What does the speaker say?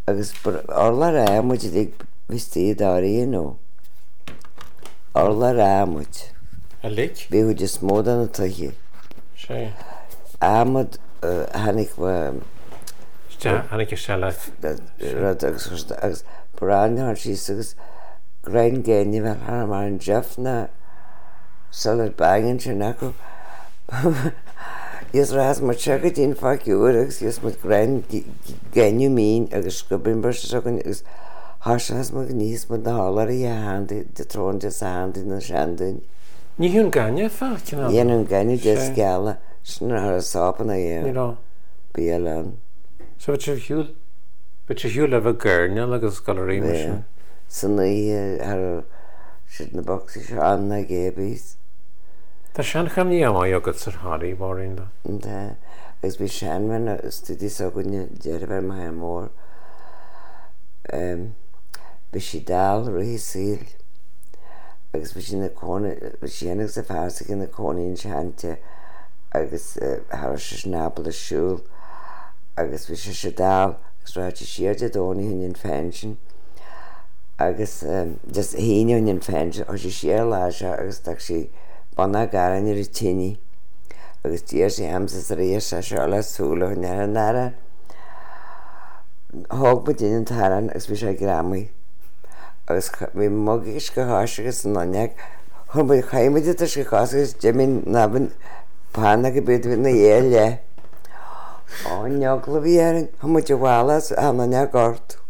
agus orla rámuid ag vistí darí nó. Orla rámuid. A lich? Bí chuid is mód an tuchi. Sé. Amad hanig Hannig is se le. agus brán har sí agus grein géine bheit har mar an Jeff na salar bagin sin acu. Is ras mar chega dín faciúr agus is mar grein géniu mín agus scubin bar segan agus has mar níos mar na hálar í handi de trón de handi na seandain. Ní hún ganne fáin á? Dhéanam ganne de sceala sin ar a sápan a Ní rá. Bíalan. So bit sé hiúil le bh gurne agus galerí mar sin. Sanna ar siad na boxí se anna gébís. Tá sean cham ní am agad ar háí báin le. Agus bhí seanhain a studí a gonne dearbhar mai mór. Bhí si dal ruhí síl agus bhí sin na cóna síananig sa fearsa in na cónaín seante agus thar se snabal a siúil agus bhí se dal agus ráid siar de dóna hin fansin agus just híine hin fansin ó sé siar láise agus tak si banna garan ar i tíine agus tíar sé hamsa a réir se se le súla near an nara thug ba daon taran agus bhí sé gramí agus bhí mogis go háise agus an naneag chun bud chaimiide a go chásagus deimín naban pána go bud na dhé le. Neag le bhí an chuid de bhhalas an naneag ort.